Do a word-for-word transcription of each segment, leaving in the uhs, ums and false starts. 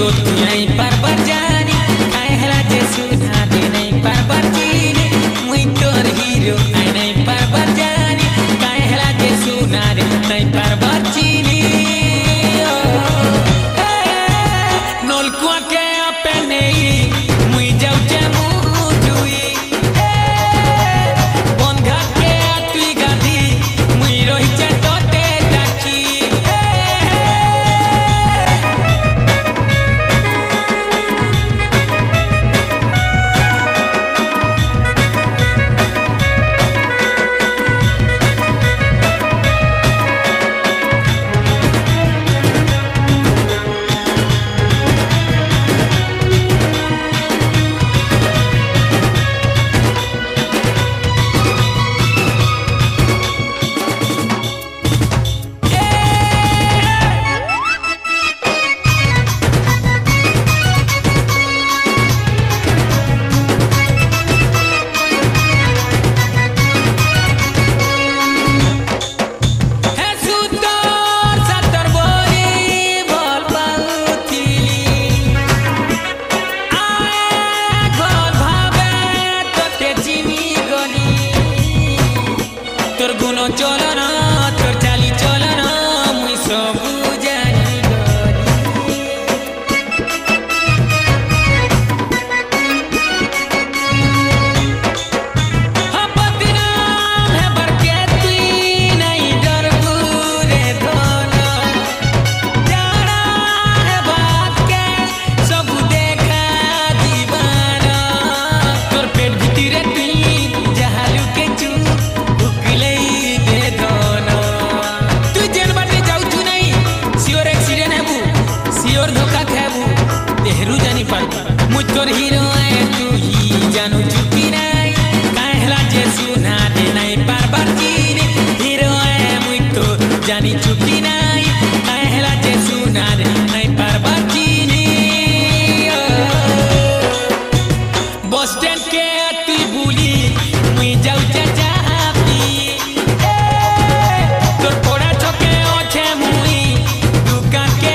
तू नहीं पर पर जानी आए हला जे सुना दे नहीं पर पर जीनी मुई तोर हीरो आए नहीं पर पर जानी आए हला जे सुना दे नहीं पर पर जीनी नोल कुआ के अपने मुई जाऊ जे मुजुई बन घाट के तुई गाधी मुई रोही जे तोते डाकी तोर गुनो चलना तोर चाली चलना मुई सब जानी हम बदना है बरके तुई नहीं डरबू रे धोना जाना है बात के सब देखा दीवाना तोर पेट भीतरे तुई जहालू के चू तेहरू जानी पाल मुझ तोर हीरो आए तू ही जानू चुकी नहीं काहे हला जे सुना दे नहीं बार बार जीने हीरो आए मुझ तो जानी चुकी नहीं काहे हला जे सुना दे नहीं बार बार जीने बस स्टैंड के तू भूली मुझ जाऊ चाचा तोर पोड़ा छोके ओछे मुई दुकान के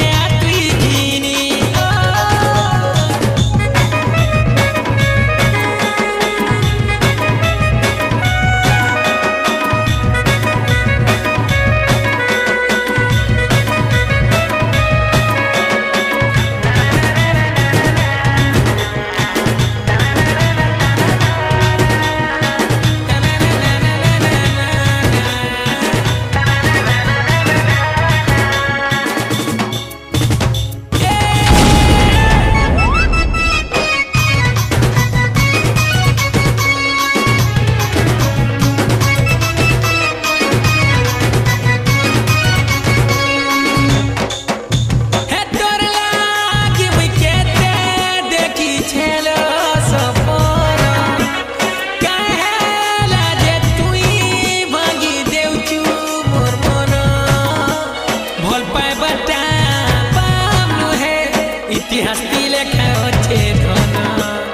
इतिहास लेखा होचे धना।